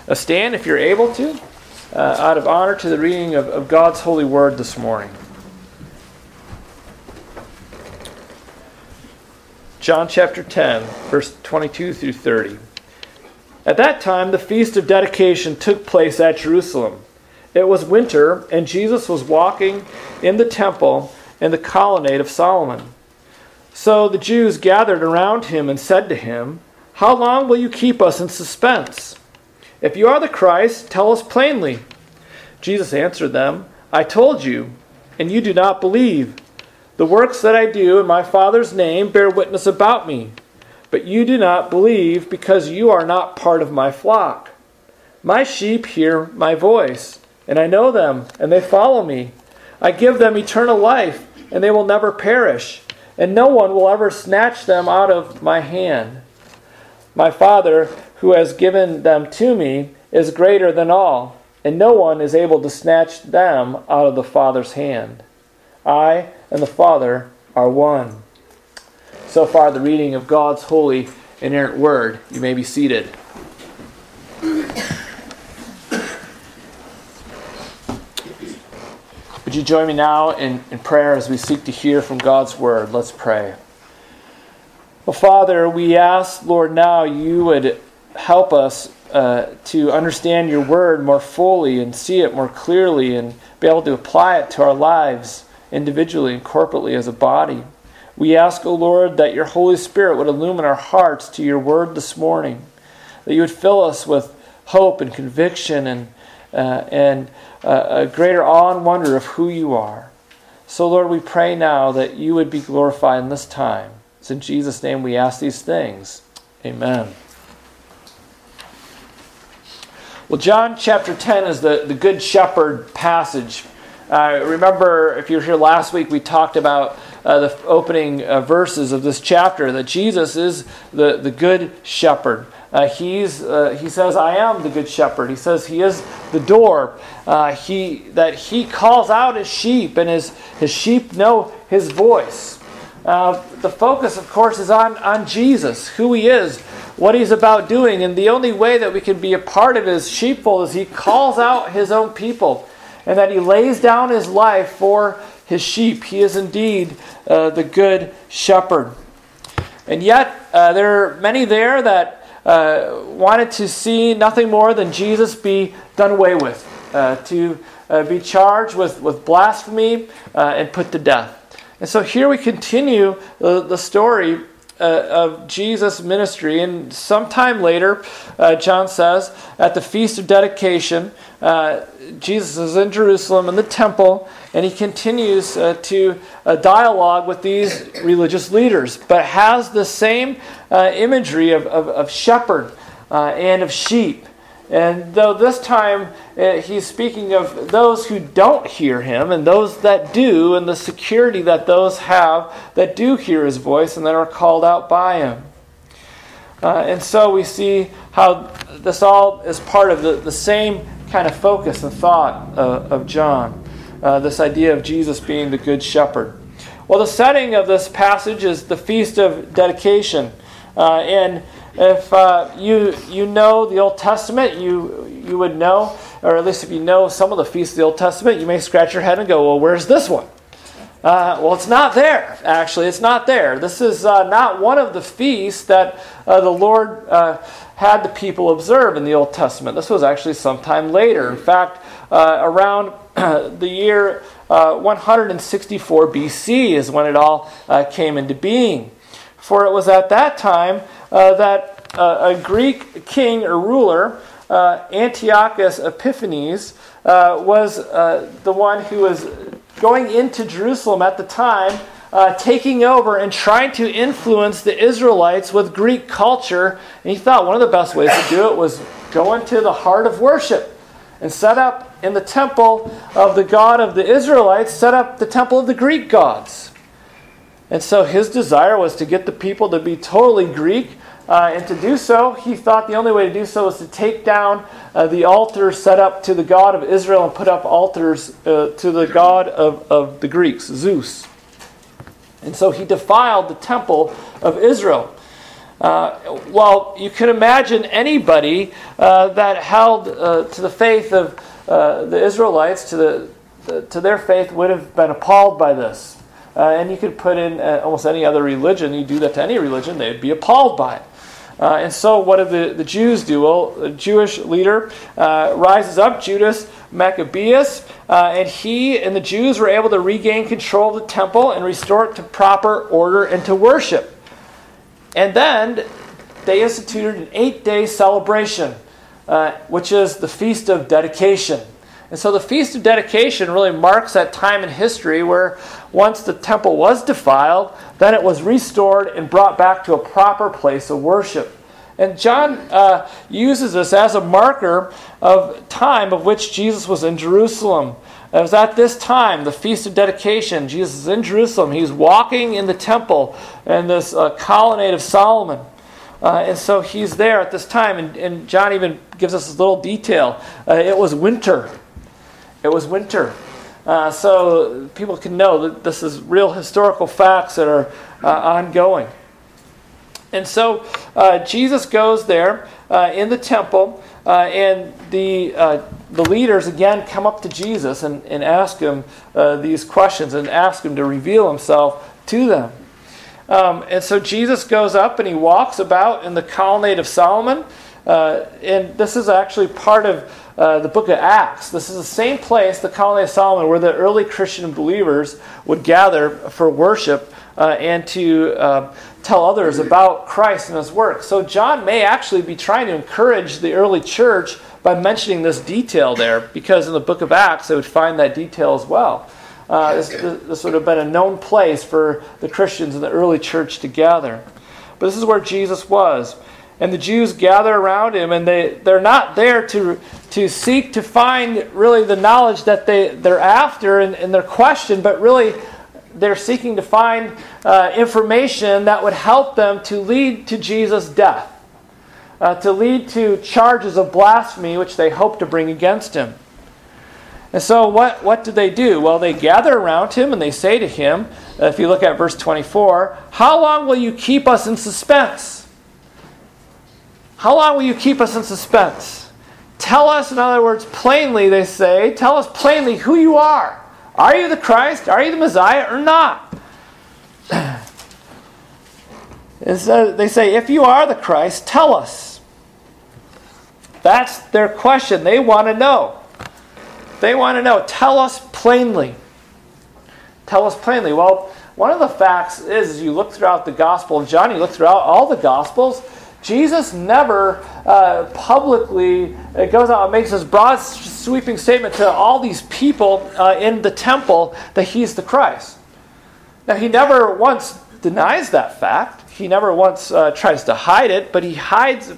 stand if you're able to, out of honor to the reading of God's holy word this morning. John chapter 10, verse 22 through 30. At that time, the feast of dedication took place at Jerusalem. It was winter, and Jesus was walking in the temple in the colonnade of Solomon. So the Jews gathered around him and said to him, "How long will you keep us in suspense? If you are the Christ, tell us plainly." Jesus answered them, "I told you, and you do not believe. The works that I do in my Father's name bear witness about me. But you do not believe because you are not part of my flock. My sheep hear my voice, and I know them, and they follow me. I give them eternal life, and they will never perish, and no one will ever snatch them out of my hand. My Father, who has given them to me, is greater than all, and no one is able to snatch them out of the Father's hand. I and the Father are one." So far, the reading of God's holy, inerrant word. You may be seated. Would you join me now in prayer as we seek to hear from God's word? Let's pray. Well, Father, we ask, Lord, now you would help us to understand your word more fully and see it more clearly and be able to apply it to our lives individually and corporately as a body. We ask, O Lord, that your Holy Spirit would illumine our hearts to your word this morning, that you would fill us with hope and conviction and a greater awe and wonder of who you are. So, Lord, we pray now that you would be glorified in this time. It's in Jesus' name we ask these things. Amen. Well, John chapter 10 is the Good Shepherd passage. Remember, if you were here last week, we talked about the opening verses of this chapter, that Jesus is the Good Shepherd. He says, "I am the Good Shepherd." He says he is the door. He calls out his sheep, and his sheep know his voice. The focus, of course, is on Jesus, who he is, what he's about doing, and the only way that we can be a part of his sheepfold is he calls out his own people, and that he lays down his life for his sheep. He is indeed the Good Shepherd. And yet, there are many there that wanted to see nothing more than Jesus be done away with, to be charged with blasphemy and put to death. And so here we continue the story of Jesus' ministry, and sometime later, John says, at the Feast of Dedication, Jesus is in Jerusalem in the temple, and he continues to dialogue with these religious leaders, but has the same imagery of shepherd and of sheep. And though this time he's speaking of those who don't hear him and those that do, and the security that those have that do hear his voice and that are called out by him. And so we see how this all is part of the same kind of focus and thought of John. This idea of Jesus being the Good Shepherd. Well, the setting of this passage is the Feast of Dedication. And if you know the Old Testament, you would know, or at least if you know some of the feasts of the Old Testament, you may scratch your head and go, well, where's this one? Well, it's not there, actually. It's not there. This is not one of the feasts that the Lord had the people observe in the Old Testament. This was actually sometime later. In fact, around the year 164 BC is when it all came into being. For it was at that time that a Greek king or ruler, Antiochus Epiphanes, was the one who was going into Jerusalem at the time, taking over and trying to influence the Israelites with Greek culture. And he thought one of the best ways to do it was go into the heart of worship and set up in the temple of the God of the Israelites, set up the temple of the Greek gods. And so his desire was to get the people to be totally Greek. And to do so, he thought the only way to do so was to take down the altars set up to the God of Israel and put up altars to the God of the Greeks, Zeus. And so he defiled the temple of Israel. Well, you can imagine anybody that held to the faith of the Israelites, to their faith, would have been appalled by this. And you could put in almost any other religion. You do that to any religion, they'd be appalled by it. And so what did the Jews do? Well, a Jewish leader rises up, Judas Maccabeus, and he and the Jews were able to regain control of the temple and restore it to proper order and to worship. And then they instituted an 8-day celebration, which is the Feast of Dedication. And so the Feast of Dedication really marks that time in history where once the temple was defiled, then it was restored and brought back to a proper place of worship. And John uses this as a marker of time of which Jesus was in Jerusalem. It was at this time, the Feast of Dedication, Jesus is in Jerusalem. He's walking in the temple in this colonnade of Solomon. And so he's there at this time. And John even gives us this little detail. It was winter. It was winter. So people can know that this is real historical facts that are ongoing. And so Jesus goes there in the temple, and the leaders again come up to Jesus and ask him these questions and ask him to reveal himself to them. And so Jesus goes up and he walks about in the colonnade of Solomon. And this is actually part of the book of Acts. This is the same place, the colonnade of Solomon, where the early Christian believers would gather for worship and to tell others about Christ and his work. So John may actually be trying to encourage the early church by mentioning this detail there, because in the book of Acts they would find that detail as well. This would have been a known place for the Christians in the early church to gather. But this is where Jesus was. And the Jews gather around him, and they're not there to seek to find really the knowledge that they're after in their question, but really they're seeking to find information that would help them to lead to Jesus' death, to lead to charges of blasphemy which they hope to bring against him. And so what do they do? Well, they gather around him and they say to him, if you look at verse 24, "How long will you keep us in suspense? How long will you keep us in suspense? Tell us," in other words, plainly, they say, "tell us plainly who you are. Are you the Christ? Are you the Messiah or not?" And so they say, "If you are the Christ, tell us." That's their question. They want to know. They want to know. Tell us plainly. Tell us plainly. Well, one of the facts is, you look throughout the Gospel of John, you look throughout all the Gospels, Jesus never publicly goes out and makes this broad sweeping statement to all these people in the temple that he's the Christ. Now, he never once denies that fact. He never once tries to hide it, but he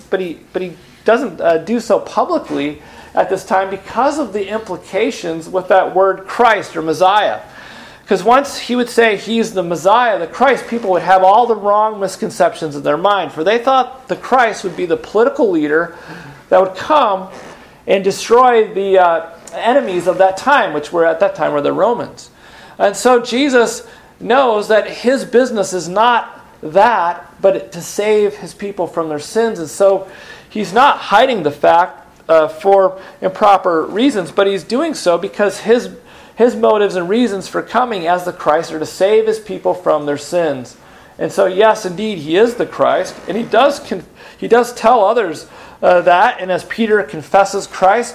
doesn't do so publicly at this time because of the implications with that word Christ or Messiah. Because once he would say he's the Messiah, the Christ, people would have all the wrong misconceptions in their mind. For they thought the Christ would be the political leader that would come and destroy the enemies of that time, which were at that time were the Romans. And so Jesus knows that his business is not that, but to save his people from their sins. And so he's not hiding the fact for improper reasons, but he's doing so because his motives and reasons for coming as the Christ are to save his people from their sins. And so, yes, indeed, he is the Christ, and he does tell others that. And as Peter confesses Christ,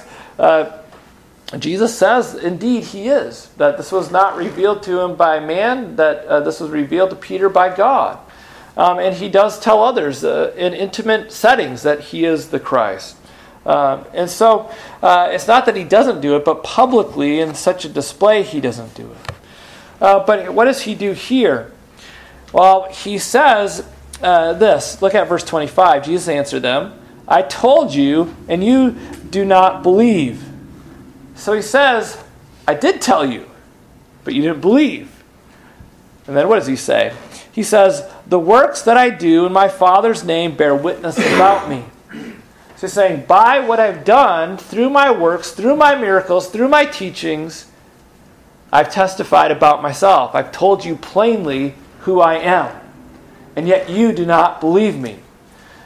Jesus says, indeed, he is. That this was not revealed to him by man, that this was revealed to Peter by God. And he does tell others in intimate settings that he is the Christ. And so it's not that he doesn't do it, but publicly in such a display he doesn't do it. But what does he do here? Well, he says this. Look at verse 25. Jesus answered them, "I told you, and you do not believe." So he says, "I did tell you, but you didn't believe." And then what does he say? He says, "The works that I do in my Father's name bear witness about me." So he's saying, by what I've done, through my works, through my miracles, through my teachings, I've testified about myself. I've told you plainly who I am. And yet you do not believe me.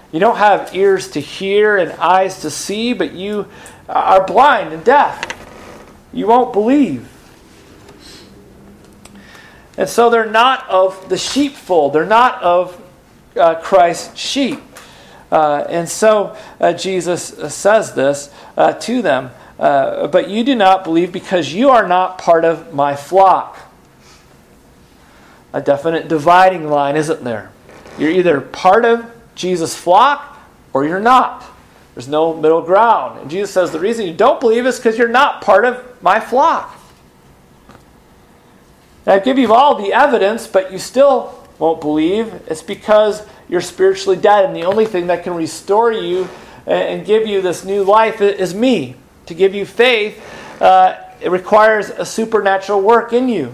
You don't have ears to hear and eyes to see, but you are blind and deaf. You won't believe. And so they're not of the sheepfold. They're not of Christ's sheep. And so Jesus says this to them. But you do not believe because you are not part of my flock. A definite dividing line, isn't there? You're either part of Jesus' flock or you're not. There's no middle ground. And Jesus says the reason you don't believe is because you're not part of my flock. And I give you all the evidence, but you still won't believe. It's because you're spiritually dead, and the only thing that can restore you and give you this new life is me. To give you faith, it requires a supernatural work in you.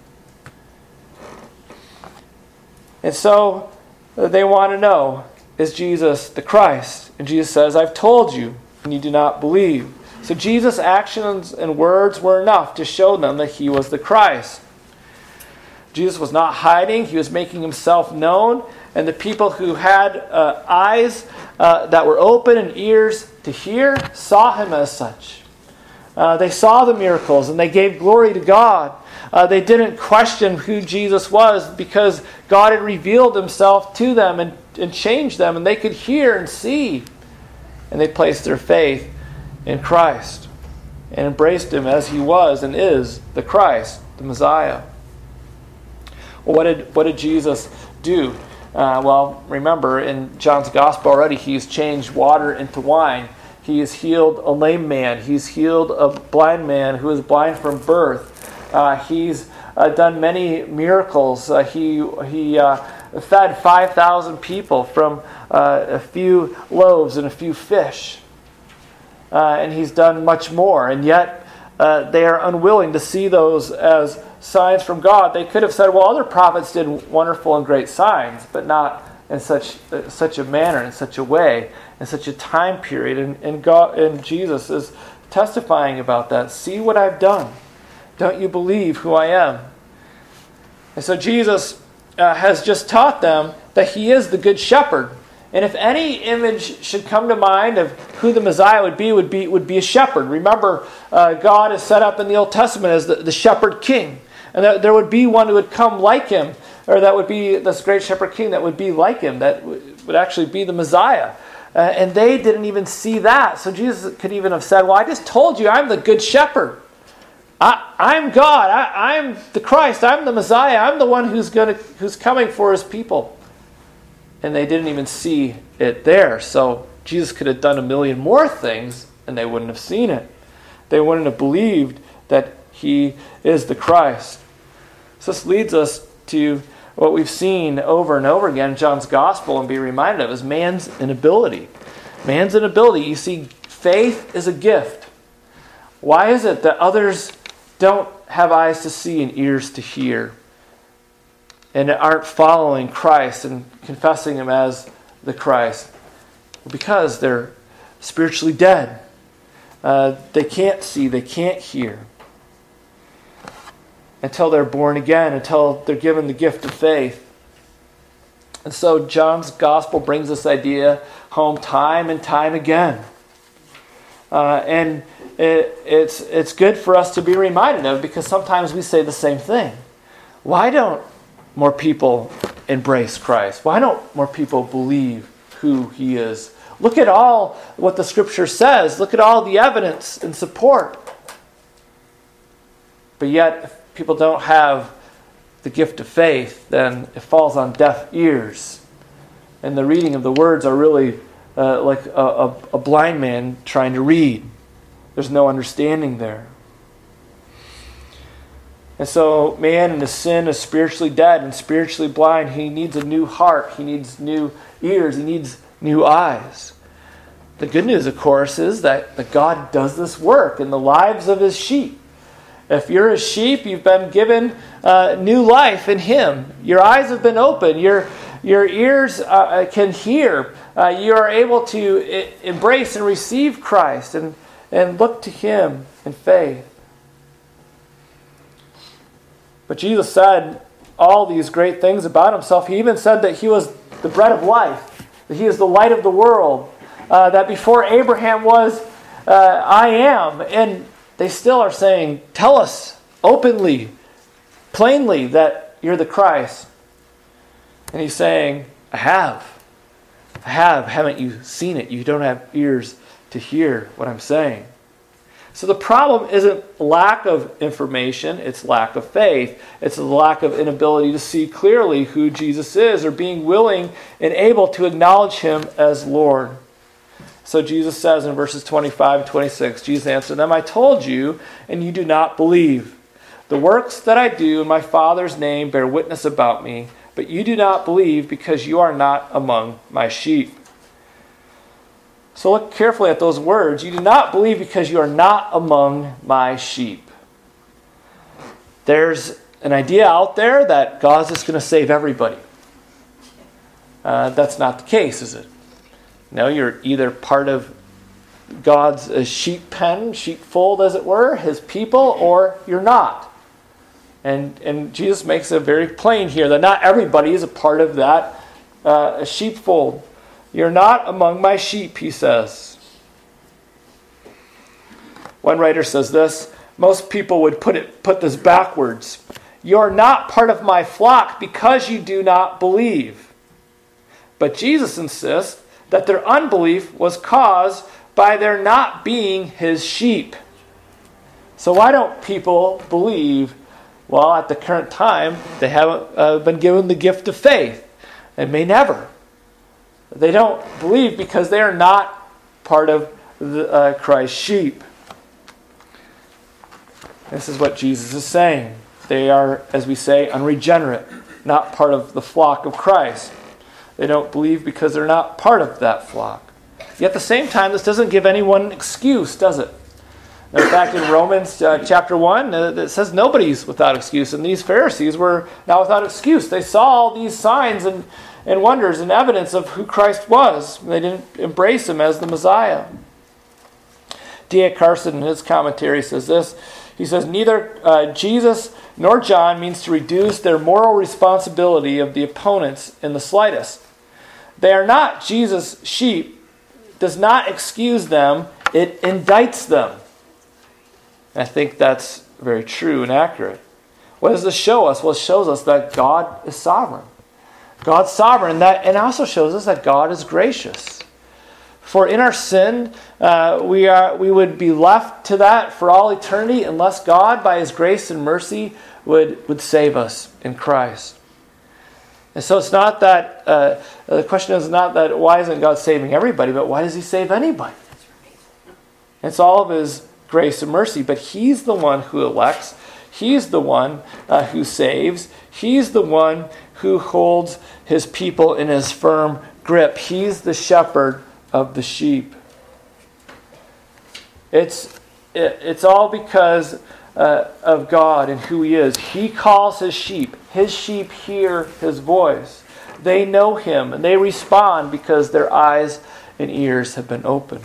And so they want to know, is Jesus the Christ? And Jesus says, I've told you, and you do not believe. So Jesus' actions and words were enough to show them that he was the Christ. Jesus was not hiding. He was making himself known. And the people who had eyes that were open and ears to hear saw him as such. They saw the miracles and they gave glory to God. They didn't question who Jesus was because God had revealed himself to them and changed them, and they could hear and see. And they placed their faith in Christ and embraced him as he was and is the Christ, the Messiah. Well, what did Jesus do? Well, remember, in John's Gospel already, he's changed water into wine. He has healed a lame man. He's healed a blind man who was blind from birth. He's done many miracles. He fed 5,000 people from a few loaves and a few fish. And he's done much more. And yet they are unwilling to see those as signs from God. They could have said, well, other prophets did wonderful and great signs, but not in such a manner, in such a way, in such a time period. And God and Jesus is testifying about that. See what I've done. Don't you believe who I am? And so Jesus has just taught them that he is the good shepherd. And if any image should come to mind of who the Messiah would be a shepherd. Remember, God is set up in the Old Testament as the shepherd king. And that there would be one who would come like him, or that would be this great shepherd king that would be like him, that would actually be the Messiah. And they didn't even see that. So Jesus could even have said, well, I just told you I'm the good shepherd. I'm God. I'm the Christ. I'm the Messiah. I'm the one who's coming for his people. And they didn't even see it there. So Jesus could have done a million more things, and they wouldn't have seen it. They wouldn't have believed that he is the Christ. So this leads us to what we've seen over and over again in John's Gospel and be reminded of is man's inability. Man's inability. You see, faith is a gift. Why is it that others don't have eyes to see and ears to hear and aren't following Christ and confessing him as the Christ? Because they're spiritually dead. They can't see, they can't hear until they're born again, until they're given the gift of faith. And so John's Gospel brings this idea home time and time again. And it's good for us to be reminded of, because sometimes we say the same thing. Why don't more people embrace Christ? Why don't more people believe who he is? Look at all what the Scripture says. Look at all the evidence and support. But yet, if people don't have the gift of faith, then it falls on deaf ears. And the reading of the words are really like a blind man trying to read. There's no understanding there. And so man in his sin is spiritually dead and spiritually blind. He needs a new heart. He needs new ears. He needs new eyes. The good news, of course, is that God does this work in the lives of his sheep. If you're a sheep, you've been given new life in him. Your eyes have been opened. Your ears can hear. You are able to embrace and receive Christ and look to him in faith. But Jesus said all these great things about himself. He even said that he was the bread of life. that he is the light of the world, that before Abraham was, I am. And they still are saying, tell us openly, plainly, that you're the Christ. And he's saying, I have. Haven't you seen it? You don't have ears to hear what I'm saying. So the problem isn't lack of information, it's lack of faith. It's a lack of inability to see clearly who Jesus is, or being willing and able to acknowledge him as Lord. So Jesus says in verses 25 and 26, Jesus answered them, I told you, and you do not believe. The works that I do in my Father's name bear witness about me, but you do not believe because you are not among my sheep. So look carefully at those words. You do not believe because you are not among my sheep. There's an idea out there that God's just going to save everybody. That's not the case, is it? No, you're either part of God's sheep pen, sheepfold as it were, his people, or you're not. And Jesus makes it very plain here that not everybody is a part of that sheepfold. You're not among my sheep, he says. One writer says this, most people would put this backwards. You're not part of my flock because you do not believe. But Jesus insists that their unbelief was caused by their not being his sheep. So why don't people believe? Well, at the current time, they haven't been given the gift of faith, and may never. They don't believe because they are not part of Christ's sheep. This is what Jesus is saying. They are, as we say, unregenerate, not part of the flock of Christ. They don't believe because they're not part of that flock. Yet at the same time, this doesn't give anyone an excuse, does it? In fact, in Romans chapter 1, it says nobody's without excuse. And these Pharisees were not without excuse. They saw all these signs and wonders and evidence of who Christ was. They didn't embrace him as the Messiah. D.A. Carson, in his commentary, says this. He says, neither Jesus nor John means to reduce their moral responsibility of the opponents in the slightest. They are not Jesus' sheep. Does not excuse them. It indicts them. I think that's very true and accurate. What does this show us? Well, it shows us that God is sovereign. God's sovereign, and also shows us that God is gracious. For in our sin, we would be left to that for all eternity unless God, by his grace and mercy, would save us in Christ. And so it's not that, the question is not that why isn't God saving everybody, but why does he save anybody? It's all of his grace and mercy, but he's the one who elects. He's the one who saves. He's the one who holds his people in his firm grip. He's the shepherd of the sheep. It's all because of God and who he is. He calls his sheep. His sheep hear his voice. They know him and they respond because their eyes and ears have been opened.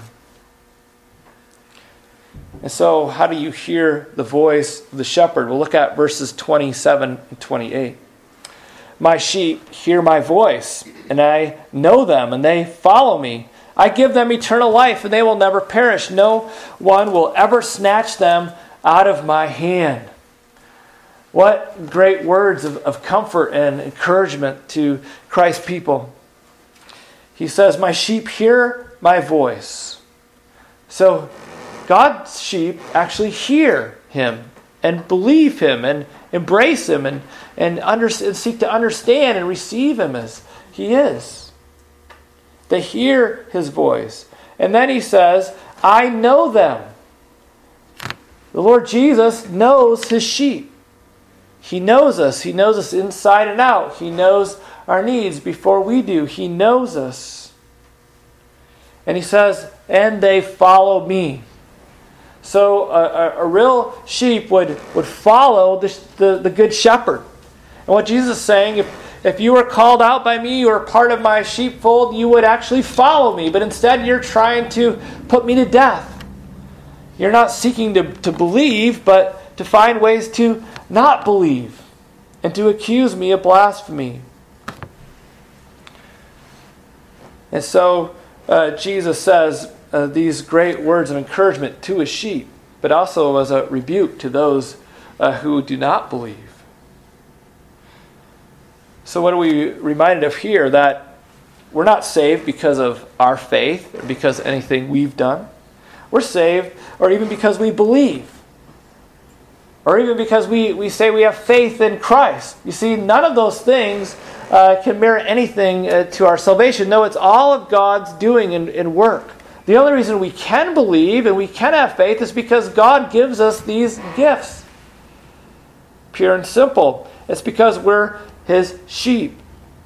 And so, how do you hear the voice of the shepherd? We'll look at verses 27 and 28. My sheep hear my voice, and I know them, and they follow me. I give them eternal life, and they will never perish. No one will ever snatch them out of my hand. What great words of comfort and encouragement to Christ's people. He says, my sheep hear my voice. So, God's sheep actually hear him and believe him and embrace him and seek to understand and receive him as he is. They hear his voice. And then he says, I know them. The Lord Jesus knows his sheep. He knows us. He knows us inside and out. He knows our needs before we do. He knows us. And he says, and they follow me. So a real sheep would follow the good shepherd. And what Jesus is saying, if you were called out by me, you were part of my sheepfold, you would actually follow me. But instead you're trying to put me to death. You're not seeking to believe, but to find ways to not believe and to accuse me of blasphemy. And so Jesus says these great words of encouragement to his sheep, but also as a rebuke to those who do not believe. So what are we reminded of here? That we're not saved because of our faith or because of anything we've done. We're saved or even because we believe. Or even because we say we have faith in Christ. You see, none of those things can merit anything to our salvation. No, it's all of God's doing and work. The only reason we can believe and we can have faith is because God gives us these gifts. Pure and simple. It's because we're his sheep.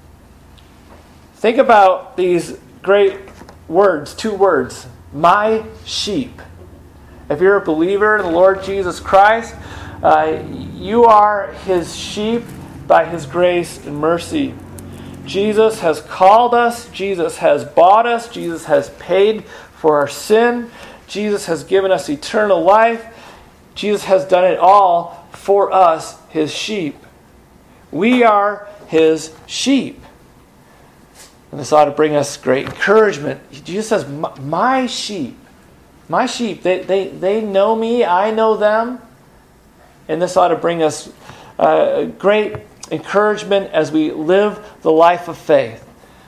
Think about these great words, 2 words. My sheep. If you're a believer in the Lord Jesus Christ, you are his sheep by his grace and mercy. Jesus has called us. Jesus has bought us. Jesus has paid for our sin. Jesus has given us eternal life. Jesus has done it all for us, his sheep. We are his sheep. And this ought to bring us great encouragement. Jesus says, my sheep. My sheep. They know me. I know them. And this ought to bring us great encouragement as we live the life of faith.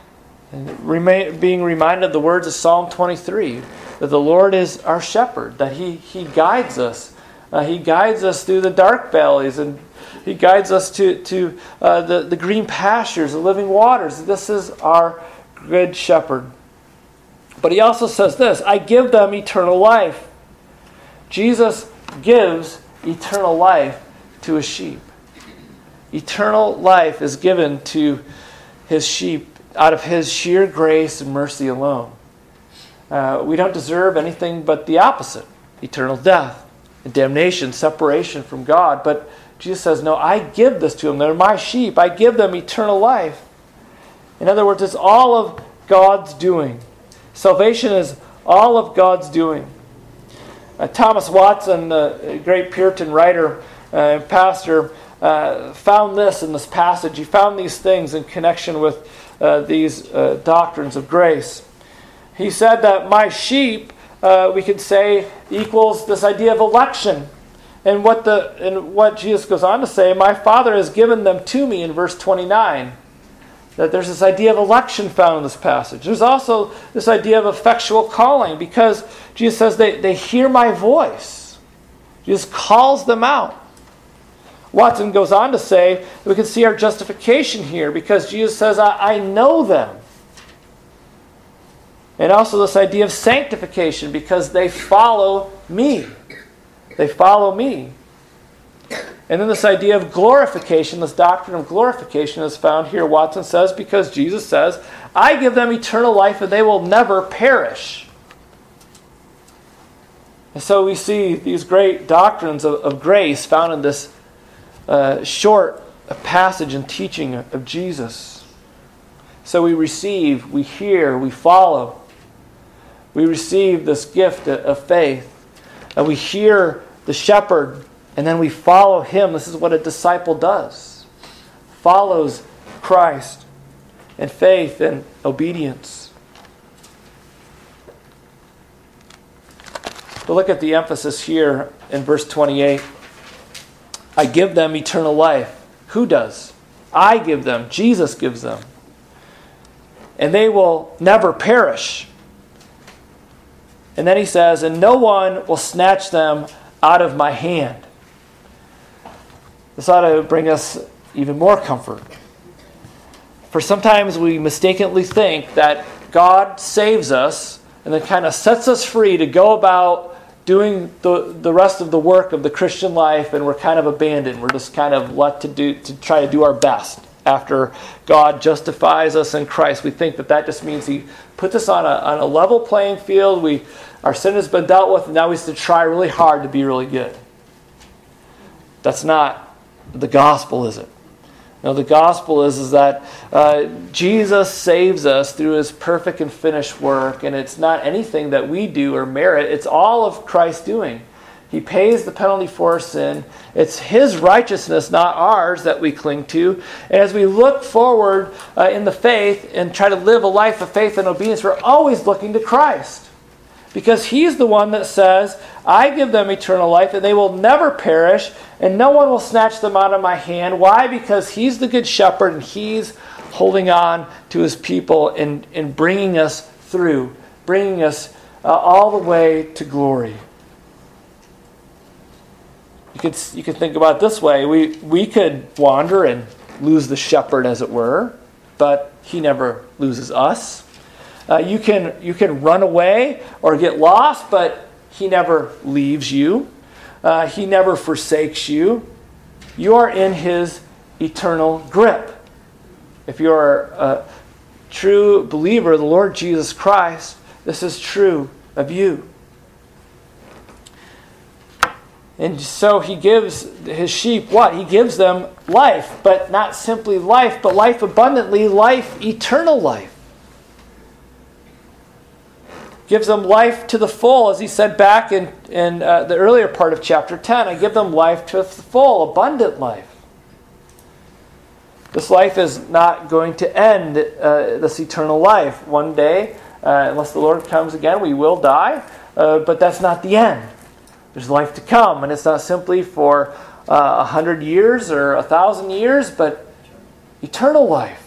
And being reminded of the words of Psalm 23, that the Lord is our shepherd, that he guides us. He guides us through the dark valleys, and he guides us to the green pastures, the living waters. This is our good shepherd. But he also says this, I give them eternal life. Jesus gives eternal life to his sheep. Eternal life is given to his sheep out of his sheer grace and mercy alone. We don't deserve anything but the opposite, eternal death, damnation, separation from God. But Jesus says, no, I give this to them. They're my sheep. I give them eternal life. In other words, it's all of God's doing. Salvation is all of God's doing. Thomas Watson, the great Puritan writer and pastor, found this in this passage. He found these things in connection with these doctrines of grace. He said that my sheep, we could say, equals this idea of election. And what Jesus goes on to say, my Father has given them to me in verse 29. That there's this idea of election found in this passage. There's also this idea of effectual calling, because Jesus says they hear my voice. Jesus calls them out. Watson goes on to say we can see our justification here, because Jesus says, I know them. And also this idea of sanctification, because they follow me. They follow me. And then this idea of glorification, this doctrine of glorification is found here, Watson says, because Jesus says, I give them eternal life and they will never perish. And so we see these great doctrines of grace found in this short passage and teaching of Jesus. So we receive, we hear, we follow. We receive this gift of faith. And we hear the shepherd, and then we follow him. This is what a disciple does. Follows Christ in faith and obedience. But look at the emphasis here in verse 28. I give them eternal life. Who does? I give them. Jesus gives them. And they will never perish. And then he says, and no one will snatch them out of my hand. This ought to bring us even more comfort. For sometimes we mistakenly think that God saves us and then kind of sets us free to go about doing the rest of the work of the Christian life, and we're kind of abandoned. We're just kind of let to try to do our best after God justifies us in Christ. We think that just means he puts us on a level playing field. Our sin has been dealt with, and now we have to try really hard to be really good. That's not the gospel, is it? No, the gospel is that Jesus saves us through his perfect and finished work, and it's not anything that we do or merit. It's all of Christ's doing. He pays the penalty for our sin. It's His righteousness, not ours, that we cling to. And as we look forward in the faith and try to live a life of faith and obedience, we're always looking to Christ. Because He's the one that says, I give them eternal life, and they will never perish, and no one will snatch them out of my hand. Why? Because He's the good shepherd, and He's holding on to His people and bringing us through, bringing us all the way to glory. You could think about it this way. We could wander and lose the shepherd, as it were, but He never loses us. You can run away or get lost, but He never leaves you. He never forsakes you. You are in His eternal grip. If you are a true believer of the Lord Jesus Christ, this is true of you. And so He gives His sheep what? He gives them life, but not simply life, but life abundantly, life, eternal life. Gives them life to the full, as He said back in the earlier part of chapter 10. I give them life to the full, abundant life. This life is not going to end, this eternal life. One day, unless the Lord comes again, we will die, but that's not the end. There's life to come, and it's not simply for 100 years or 1,000 years, but eternal life.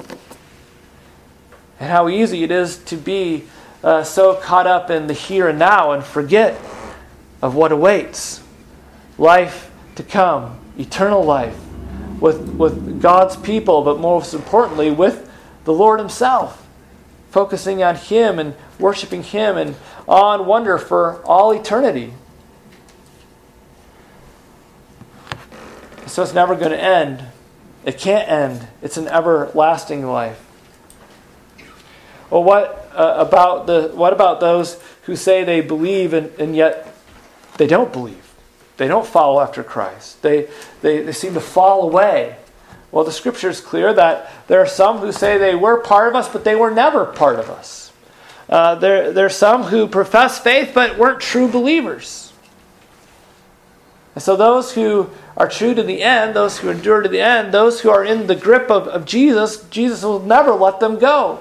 And how easy it is to be so caught up in the here and now and forget of what awaits. Life to come, eternal life, with God's people, but most importantly, with the Lord Himself. Focusing on Him and worshiping Him and awe and wonder for all eternity. So it's never going to end. It can't end. It's an everlasting life. Well, what about those who say they believe and yet they don't believe? They don't follow after Christ. They seem to fall away. Well, the Scripture is clear that there are some who say they were part of us, but they were never part of us. There are some who profess faith but weren't true believers. And so those who are true to the end, those who endure to the end, those who are in the grip of Jesus, Jesus will never let them go.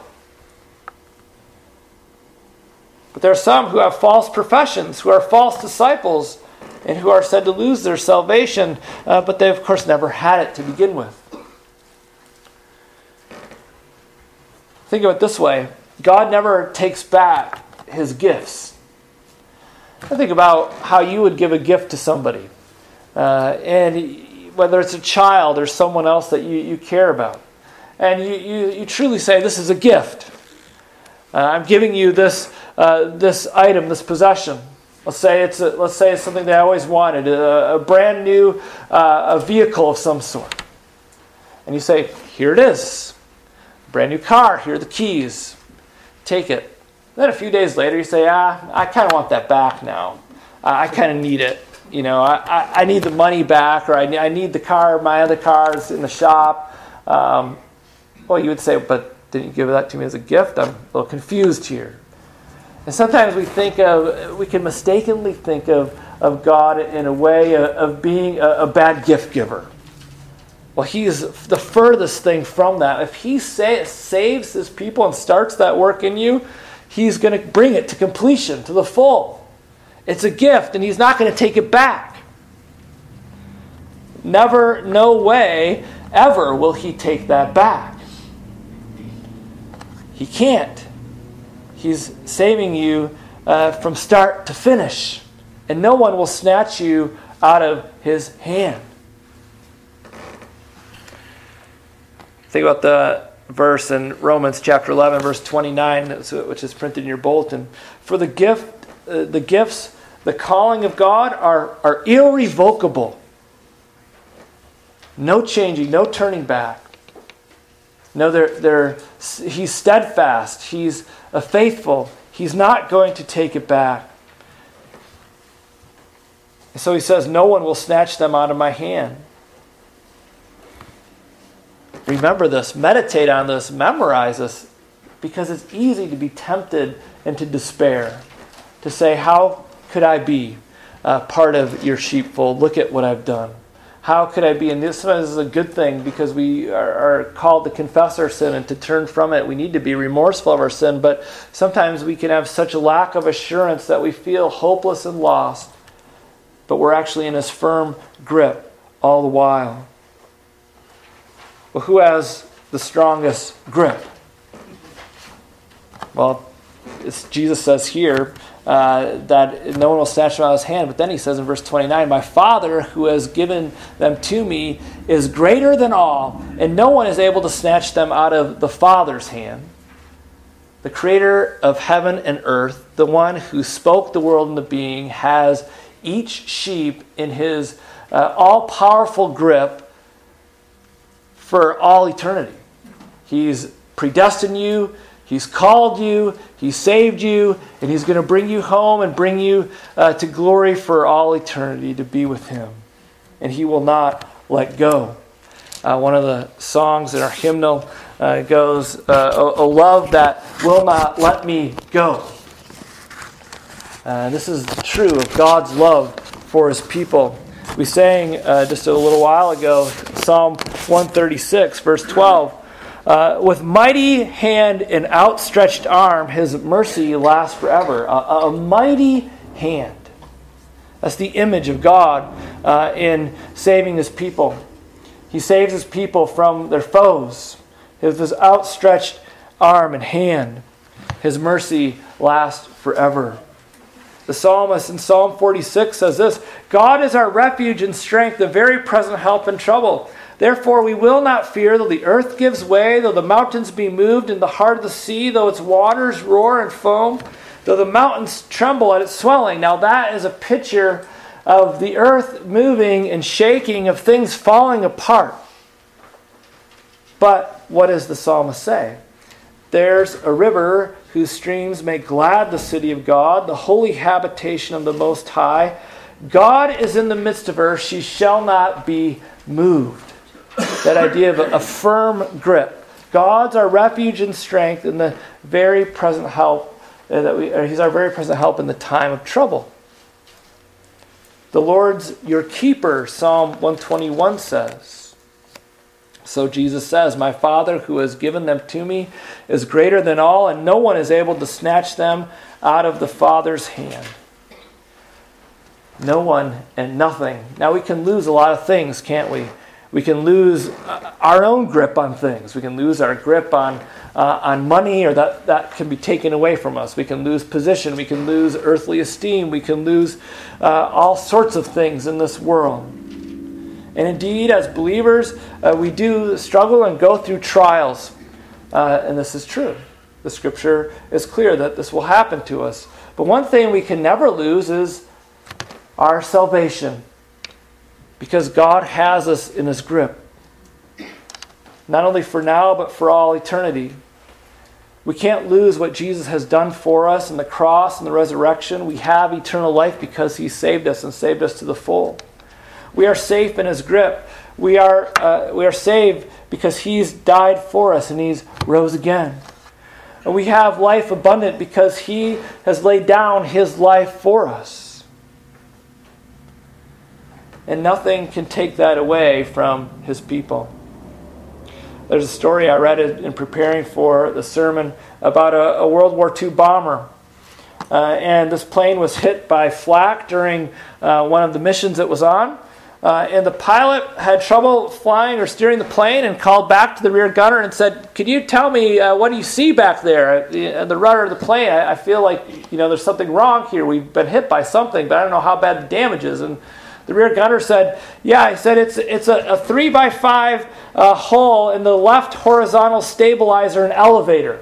But there are some who have false professions, who are false disciples, and who are said to lose their salvation, but they, of course, never had it to begin with. Think of it this way. God never takes back His gifts. Think about how you would give a gift to somebody. And whether it's a child or someone else that you care about. And you truly say, this is a gift. I'm giving you this item, this possession. Let's say it's something that I always wanted, a brand new a vehicle of some sort. And you say, here it is. Brand new car, here are the keys. Take it. Then a few days later you say, I kind of want that back now. I kind of need it. You know, I need the money back, or I need the car, my other car's in the shop. Well, you would say, but didn't you give that to me as a gift? I'm a little confused here. And sometimes we can mistakenly think of God in a way of being a bad gift giver. Well, He's the furthest thing from that. If He saves His people and starts that work in you, He's going to bring it to completion, to the full. It's a gift, and He's not going to take it back. Never, no way, ever will He take that back. He can't. He's saving you from start to finish, and no one will snatch you out of His hand. Think about the verse in Romans chapter 11, verse 29, which is printed in your bulletin. For the gifts, the calling of God are irrevocable. No changing, no turning back. No, He's steadfast. He's faithful. He's not going to take it back. And so He says, no one will snatch them out of my hand. Remember this, meditate on this, memorize this, because it's easy to be tempted and to despair. To say, how could I be? part of your sheepfold. Look at what I've done. How could I be? And this is a good thing because we are called to confess our sin and to turn from it. We need to be remorseful of our sin, but sometimes we can have such a lack of assurance that we feel hopeless and lost, but we're actually in His firm grip all the while. Well, who has the strongest grip? Well, Jesus says here that no one will snatch them out of His hand. But then He says in verse 29, my Father who has given them to me is greater than all, and no one is able to snatch them out of the Father's hand. The Creator of heaven and earth, the one who spoke the world into being, has each sheep in His all-powerful grip for all eternity. He's predestined you. He's called you, He's saved you, and He's going to bring you home and bring you to glory for all eternity to be with Him. And He will not let go. One of the songs in our hymnal goes, a love that will not let me go. This is true of God's love for His people. We sang just a little while ago, Psalm 136, verse 12. With mighty hand and outstretched arm, His mercy lasts forever. A mighty hand. That's the image of God in saving His people. He saves His people from their foes. With His outstretched arm and hand, His mercy lasts forever. The psalmist in Psalm 46 says this, God is our refuge and strength, the very present help in trouble. Therefore we will not fear, though the earth gives way, though the mountains be moved in the heart of the sea, though its waters roar and foam, though the mountains tremble at its swelling. Now that is a picture of the earth moving and shaking, of things falling apart. But what does the psalmist say? There's a river whose streams make glad the city of God, the holy habitation of the Most High. God is in the midst of her, she shall not be moved. That idea of a firm grip. God's our refuge and strength in the very present help. He's our very present help in the time of trouble. The Lord's your keeper, Psalm 121 says. So Jesus says, my Father who has given them to me is greater than all, and no one is able to snatch them out of the Father's hand. No one and nothing. Now we can lose a lot of things, can't we? We can lose our own grip on things. We can lose our grip on money, or that can be taken away from us. We can lose position. We can lose earthly esteem. We can lose all sorts of things in this world. And indeed, as believers, we do struggle and go through trials. And this is true. The Scripture is clear that this will happen to us. But one thing we can never lose is our salvation. Because God has us in His grip. Not only for now, but for all eternity. We can't lose what Jesus has done for us in the cross and the resurrection. We have eternal life because He saved us and saved us to the full. We are safe in His grip. We are saved because He's died for us and He's rose again. And we have life abundant because He has laid down His life for us. And nothing can take that away from His people. There's a story I read in preparing for the sermon about a World War II bomber. And this plane was hit by flak during one of the missions it was on. And the pilot had trouble flying or steering the plane and called back to the rear gunner and said, could you tell me what do you see back there? The rudder of the plane, I feel like there's something wrong here. We've been hit by something, but I don't know how bad the damage is. And the rear gunner said, yeah, he said it's a 3x5 hole in the left horizontal stabilizer and elevator.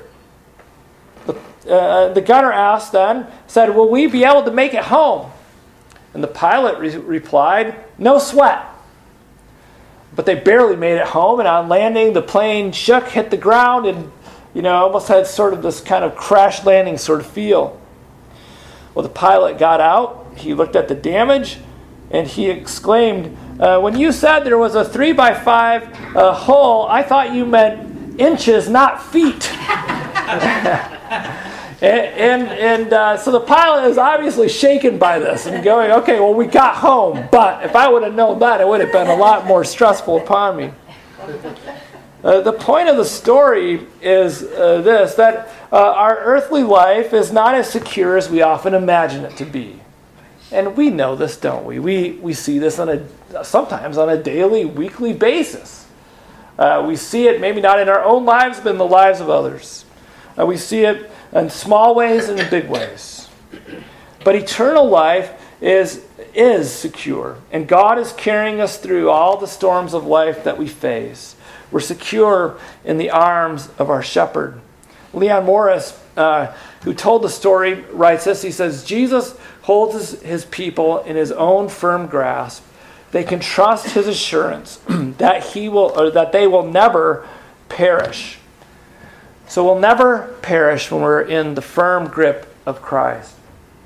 The gunner asked then, said, will we be able to make it home? And the pilot replied, no sweat. But they barely made it home, and on landing, the plane shook, hit the ground, and almost had sort of this kind of crash landing sort of feel. Well, the pilot got out, he looked at the damage, and he exclaimed, when you said there was a 3x5 hole, I thought you meant inches, not feet. So the pilot is obviously shaken by this and going, okay, well, we got home, but if I would have known that, it would have been a lot more stressful upon me. The point of the story is this, that our earthly life is not as secure as we often imagine it to be. And we know this, don't we? We see this sometimes on a daily, weekly basis. We see it maybe not in our own lives, but in the lives of others. We see it in small ways and in big ways. But eternal life is secure. And God is carrying us through all the storms of life that we face. We're secure in the arms of our shepherd. Leon Morris, who told the story, writes this. He says, Jesus holds his people in his own firm grasp. They can trust his assurance that they will never perish. So we'll never perish when we're in the firm grip of Christ.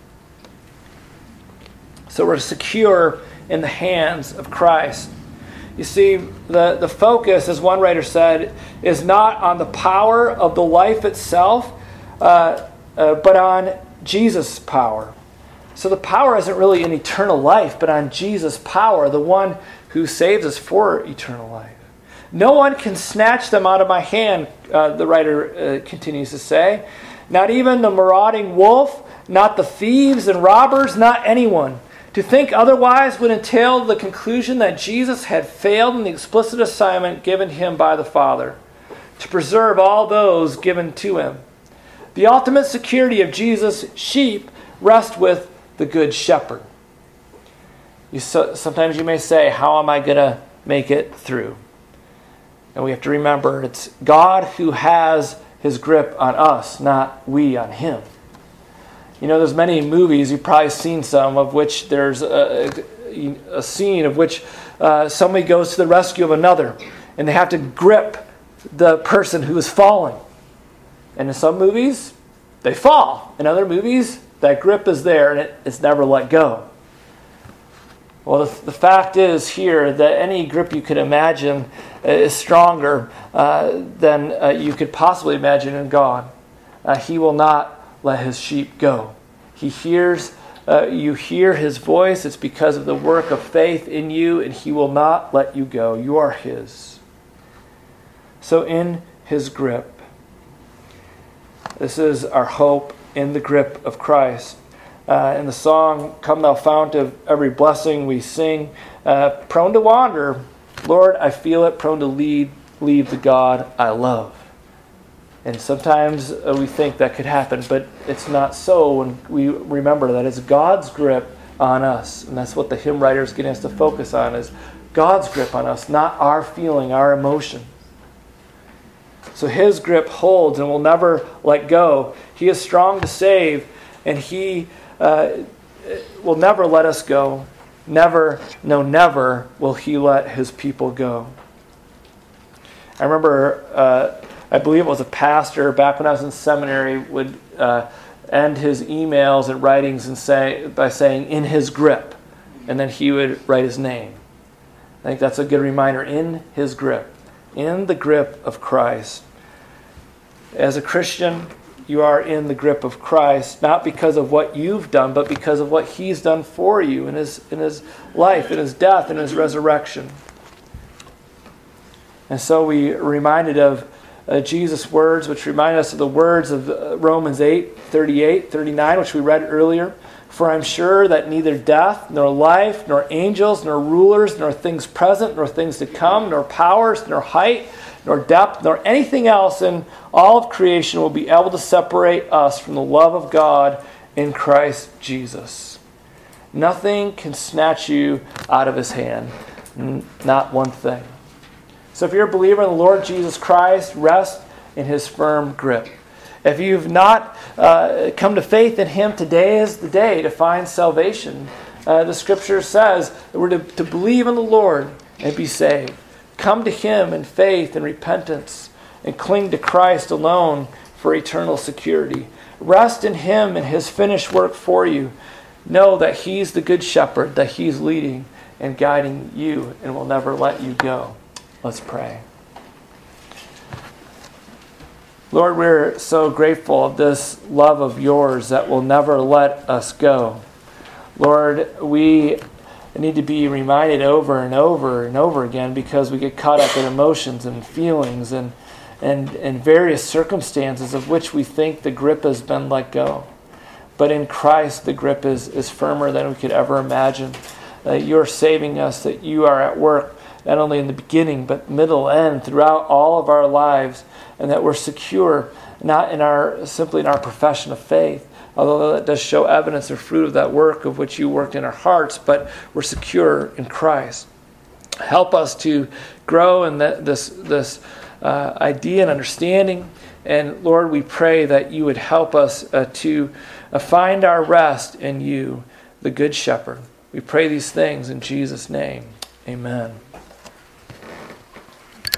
So we're secure in the hands of Christ. You see, the focus, as one writer said, is not on the power of the life itself, but on Jesus' power. So the power isn't really in eternal life, but on Jesus' power, the one who saves us for eternal life. No one can snatch them out of my hand, the writer continues to say. Not even the marauding wolf, not the thieves and robbers, not anyone. To think otherwise would entail the conclusion that Jesus had failed in the explicit assignment given him by the Father, to preserve all those given to him. The ultimate security of Jesus' sheep rests with the Good Shepherd. Sometimes you may say, how am I going to make it through? And we have to remember, it's God who has his grip on us, not we on him. You know, there's many movies, you've probably seen some, of which there's a scene of which somebody goes to the rescue of another, and they have to grip the person who is falling. And in some movies, they fall. In other movies, that grip is there, and it's never let go. Well, the fact is here that any grip you could imagine is stronger than you could possibly imagine in God. He will not let his sheep go. He hears, you hear his voice. It's because of the work of faith in you, and he will not let you go. You are his. So in his grip. This is our hope, in the grip of Christ. In the song, Come Thou Fount of Every Blessing, we sing, prone to wander, Lord, I feel it, prone to leave the God I love. And sometimes we think that could happen, but it's not so when we remember that it's God's grip on us. And that's what the hymn writer is getting us to focus on, is God's grip on us, not our feeling, our emotion. So his grip holds and will never let go. He is strong to save, and he will never let us go. Never, no, never will he let his people go. I remember, I believe it was a pastor back when I was in seminary would end his emails and writings by saying, in his grip. And then he would write his name. I think that's a good reminder. In his grip. In the grip of Christ. As a Christian, you are in the grip of Christ, not because of what you've done, but because of what he's done for you in his life, in his death, in his resurrection. And so we are reminded of Jesus' words, which remind us of the words of Romans 8:38, 39, which we read earlier. For I'm sure that neither death, nor life, nor angels, nor rulers, nor things present, nor things to come, nor powers, nor height, nor depth, nor anything else in all of creation will be able to separate us from the love of God in Christ Jesus. Nothing can snatch you out of his hand. Not one thing. So if you're a believer in the Lord Jesus Christ, rest in his firm grip. If you've not come to faith in him, today is the day to find salvation. The scripture says that we're to believe in the Lord and be saved. Come to him in faith and repentance and cling to Christ alone for eternal security. Rest in him and his finished work for you. Know that he's the good shepherd, that he's leading and guiding you and will never let you go. Let's pray. Lord, we're so grateful of this love of yours that will never let us go. Lord, we need to be reminded over and over and over again because we get caught up in emotions and feelings and various circumstances of which we think the grip has been let go. But in Christ, the grip is firmer than we could ever imagine. That you're saving us, that you are at work not only in the beginning, but middle, end, throughout all of our lives, and that we're secure, not simply in our profession of faith, although that does show evidence or fruit of that work of which you worked in our hearts, but we're secure in Christ. Help us to grow in this idea and understanding, and Lord, we pray that you would help us to find our rest in you, the Good Shepherd. We pray these things in Jesus' name. Amen.